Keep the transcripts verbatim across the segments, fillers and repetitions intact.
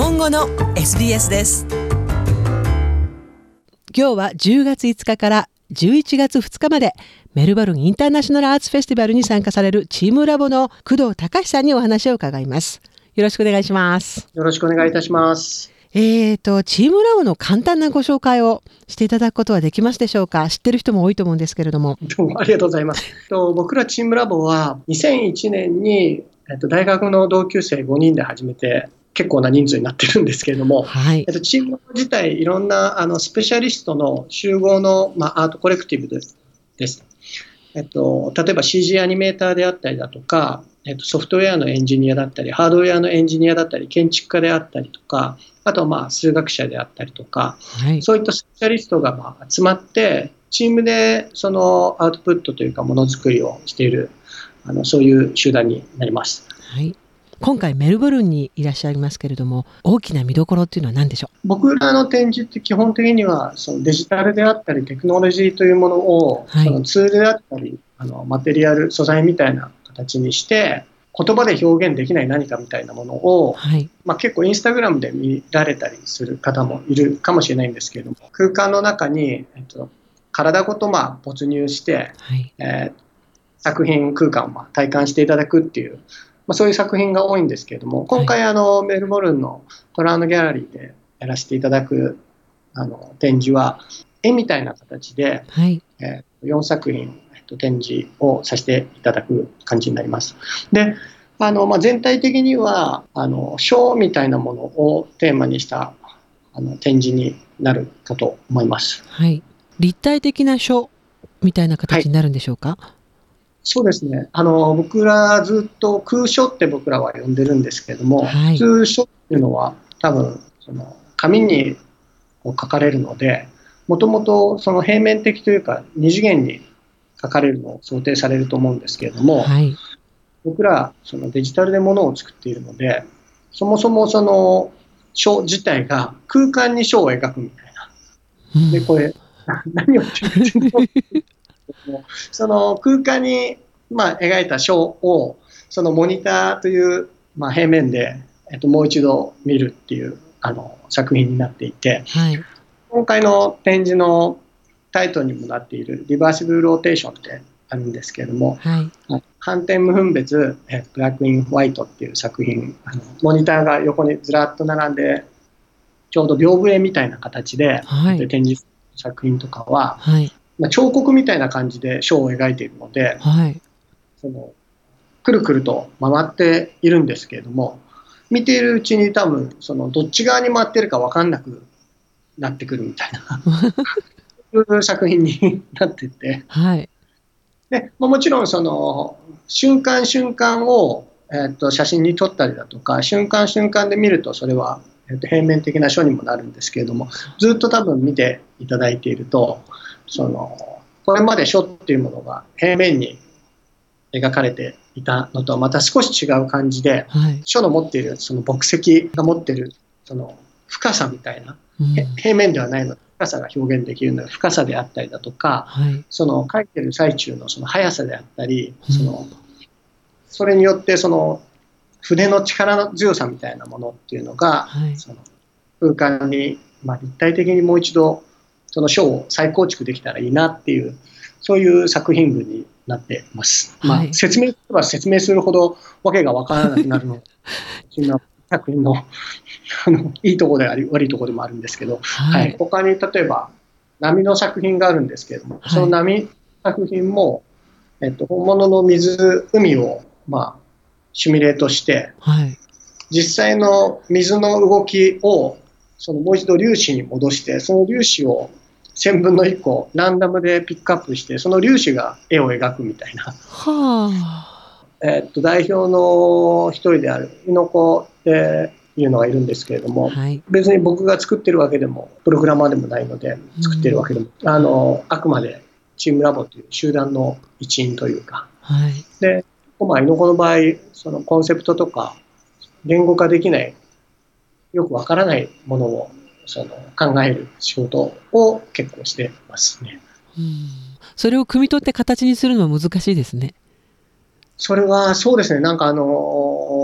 本語の エスビーエス です。 今日はじゅうがついつかからじゅういちがつふつかまでメルボルンインターナショナルアーツフェスティバルに参加されるチームラボの工藤隆さんにお話を伺います。よろしくお願いします。 よろしくお願いいたします。 えーと、チームラボの簡単なご紹介をしていただくことはできますでしょうか。知ってる人も多いと思うんですけれども。 どうもありがとうございます。と僕らチームラボはにせんいちねんに、えっと、大学の同級生ごにんで始めて結構な人数になってるんですけれども、 はいえっと、チームラボ自体いろんなあのスペシャリストの集合の、まあ、アートコレクティブです。ですえっと、例えば シージー アニメーターであったりだとか、えっと、ソフトウェアのエンジニアだったりハードウェアのエンジニアだったり建築家であったりとか、あとはまあ数学者であったりとか、 はい、 そういったスペシャリストがまあ集まってチームでそのアウトプットというかものづくりをしているあのそういう集団になります。 はい、今回メルボルンにいらっしゃいますけれども、大きな見どころっていうのは何でしょう。 僕らの展示って基本的にはそのデジタルであったりテクノロジーというものを、 はい、 そのツールであったりあのマテリアル素材みたいな形にして言葉で表現できない何かみたいなものを、 はいまあ、結構インスタグラムで見られたりする方もいるかもしれないんですけれども、空間の中に、えっと、体ごとまあ没入して、 はいえー、作品空間をまあ体感していただくっていう、まあ、そういう作品が多いんですけれども、今回あのメルボルンのトラウンドギャラリーでやらせていただくあの展示は絵みたいな形で、 はいえー、よんさく品展示をさせていただく感じになります。であの、まあ、全体的にはあのショーみたいなものをテーマにしたあの展示になるかと思います。 はい、立体的な書みたいな形になるんでしょうか。はい、 そうですね、あの僕らずっと空書って僕らは呼んでるんですけれども、はい、普通書っていうのは多分その紙に書かれるので、もともとその平面的というか二次元に書かれるのを想定されると思うんですけれども、はい、僕らそのデジタルでものを作っているので、そもそもその書自体が空間に書を描くみたいな、うん、でこれ何を言ってるかその空間にまあ描いた書をそのモニターというまあ平面で、えっと、もう一度見るっていうあの作品になっていて、はい、今回の展示のタイトルにもなっているリバーシブルローテーションってあるんですけれども、はい、反転無分別ブラックインホワイトっていう作品、あのモニターが横にずらっと並んでちょうど屏風絵みたいな形で、はい、展示する作品とかは、はい、まあ、彫刻みたいな感じで書を描いているので、はい、そのくるくると回っているんですけれども、見ているうちに多分そのどっち側に回ってるか分かんなくなってくるみたいないう作品になっていて、はい、でもちろんその瞬間瞬間を、えー、と写真に撮ったりだとか瞬間瞬間で見るとそれは、えー、と平面的な書にもなるんですけれども、ずっと多分見ていただいているとそのこれまで書っていうものが平面に描かれていたのとはまた少し違う感じで、はい、書の持っているその墨跡が持っているその深さみたいな、うん、平面ではないので深さが表現できるので深さであったりだとか、はい、その書いてる最中のその速さであったり、うん、そのそれによってその筆の力の強さみたいなものっていうのが、はい、その空間に、まあ、立体的にもう一度その書を再構築できたらいいなっていう、そういう作品群になっています。はい、まあ、説明すれば説明するほどわけが分からなくなるので作品のあのいいところであり悪いところでもあるんですけど、はいはい、他に例えば波の作品があるんですけれども、はい、その波作品も、えっと、本物の水海を、まあ、シミュレートして、はい、実際の水の動きをそのもう一度粒子に戻して、その粒子をせんぶんのいっこランダムでピックアップして、その粒子が絵を描くみたいな、はあ、えっと、代表の一人である猪子っていうのがいるんですけれども、はい、別に僕が作ってるわけでもプログラマーでもないので作ってるわけでも、うん、あのあくまでチームラボという集団の一員というか、はい、でまあ猪子の場合そのコンセプトとか言語化できないよくわからないものをその考える仕事を結構してますね。 うん、それを汲み取って形にするのは難しいですね。 それはそうですね、なんかあの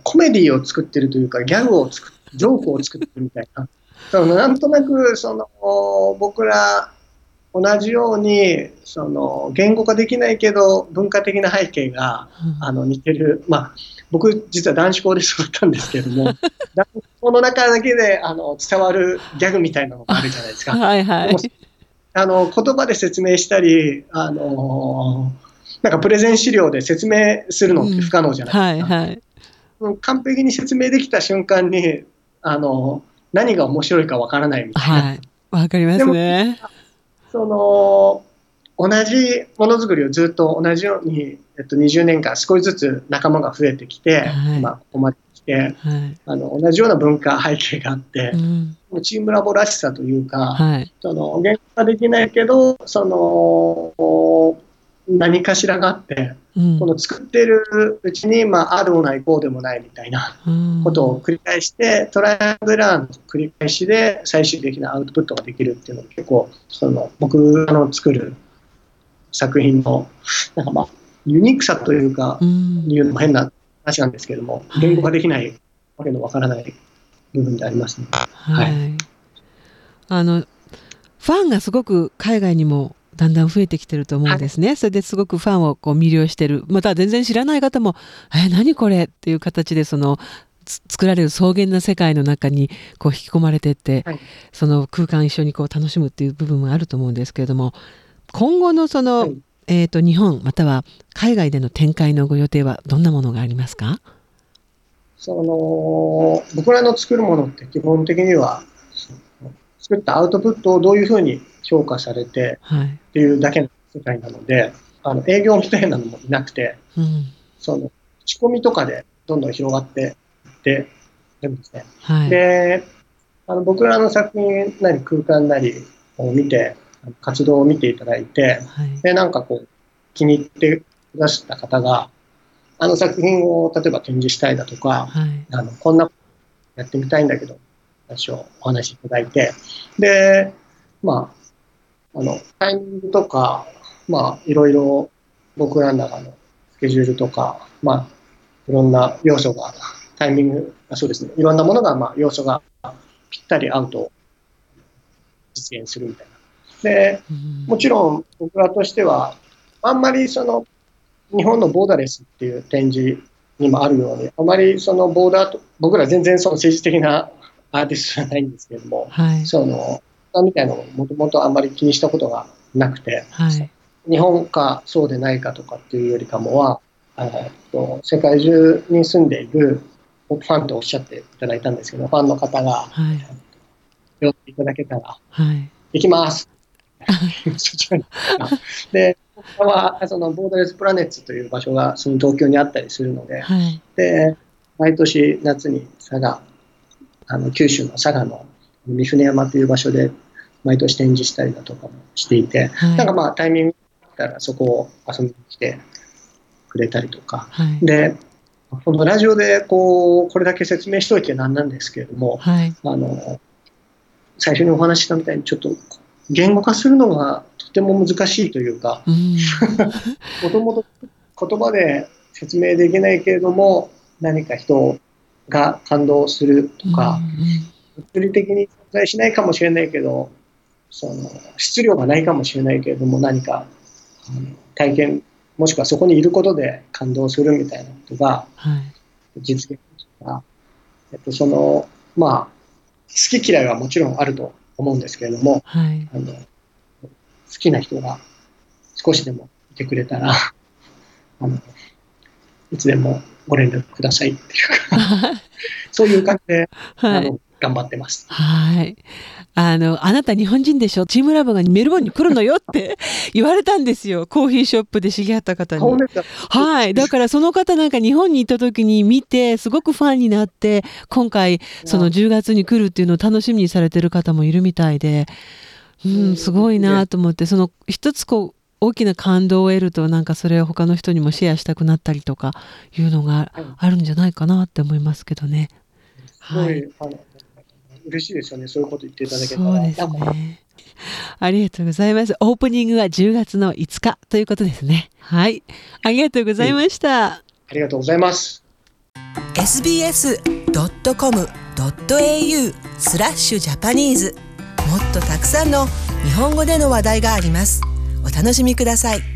コメディを作ってるというか、ギャグを作っジョークを作ってるみたいな。そのなんとなくその僕ら同じようにその言語化できないけど文化的な背景が、うん、あの似てる、まあ、僕実は男子校で育ったんですけれども男子校の中だけであの伝わるギャグみたいなのがあるじゃないですか。 はいはい、 あの言葉で説明したりあのなんかプレゼン資料で説明するのって不可能じゃないですか、うんはいはい、完璧に説明できた瞬間にあの何が面白いかわからないみたいな。 はい、わかりますね。 その同じものづくりをずっと同じように、えっと、にじゅうねんかん少しずつ仲間が増えてきて、はい、今ここまで来て、はい、あの同じような文化背景があって、うん、チームラボらしさというか、はい、その言語化できないけどその何かしらがあって、うん、この作ってるうちに、まあ、ああでもないこうでもないみたいなことを繰り返して、うん、トライアングルラーの繰り返しで最終的なアウトプットができるっていうのが結構その僕の作る作品のなんか、まあ、ユニークさというか、うん、いうのも変な話なんですけども、言語化できないわけのわからない部分でありますね。はいはい、 あのファンがすごく海外にもだんだん増えてきてると思うんですね、はい、それですごくファンをこう魅了してる、また全然知らない方もえ何これっていう形でその作られる草原な世界の中にこう引き込まれていって、はい、その空間一緒にこう楽しむっていう部分もあると思うんですけれども、今後のその、はい、えーと、日本または海外での展開のご予定はどんなものがありますか？ その僕らの作るものって基本的には作ったアウトプットをどういうふうに評価されてっていうだけの世界なので、はい、あの営業みたいなのもいなくて、うん、その口コミとかでどんどん広がっていってるんですね、はい、であの僕らの作品なり空間なりを見て活動を見ていただいて、はい、でなんかこう気に入ってくださった方があの作品を例えば展示したいだとか、はい、あのこんなやってみたいんだけど私をお話しいただいて、でまああのタイミングとかまあいろいろ僕らの中のスケジュールとかまあいろんな要素がタイミングそうですねいろんなものがまあ要素がぴったり合うと実現するみたいな。でもちろん僕らとしてはあんまりその日本のボーダレスっていう展示にもあるようにあまりそのボーダーと僕ら全然その政治的なアーティストじゃないんですけれども、はい、そのみたいなのをもともとあんまり気にしたことがなくて、はい、日本かそうでないかとかっていうよりかもはえっと世界中に住んでいるファンとおっしゃっていただいたんですけどファンの方が、はい、寄っていただけたら、はい、行きますで僕はそのボーダレスプラネッツという場所がその東京にあったりするので、はい、で毎年夏に佐賀あの九州の佐賀の三船山という場所で毎年展示したりだとかもしていて、はい、なんかまあタイミングだったらそこを遊びに来てくれたりとか、はい、でこのラジオでこうこれだけ説明しておいてなんなんですけれども、はい、あの最初にお話ししたみたいにちょっと言語化するのがとても難しいというか、もともと言葉で説明できないけれども何か人が感動するとか、物理的に存在しないかもしれないけどその質量がないかもしれないけれども何か体験もしくはそこにいることで感動するみたいなことが実現できたら、えっと、そのまあ好き嫌いはもちろんあると思うんですけれども、はい、あの好きな人が少しでもいてくれたらあのいつでもご連絡くださいっていうかそういう感じで、はい、あの頑張ってます。 はい。あの、あなた日本人でしょ、チームラボがメルボルンに来るのよって言われたんですよ。コーヒーショップで知り合った方に。はい。だからその方なんか日本に行った時に見て、すごくファンになって、今回そのじゅうがつに来るっていうのを楽しみにされてる方もいるみたいで、うん、すごいなと思って、その一つこう、大きな感動を得るとなんかそれを他の人にもシェアしたくなったりとかいうのがあるんじゃないかなって思いますけどね。 すごい、はい、あの嬉しいですよね。そういうこと言っていただけたら。 そうですね。ありがとうございます。オープニングはじゅうがつのいつかということですね。はい。ありがとうございました。 ありがとうございます。 エスビーエスドットコムドットエーユー スラッシュジャパニーズ。もっとたくさんの日本語での話題があります。お楽しみください。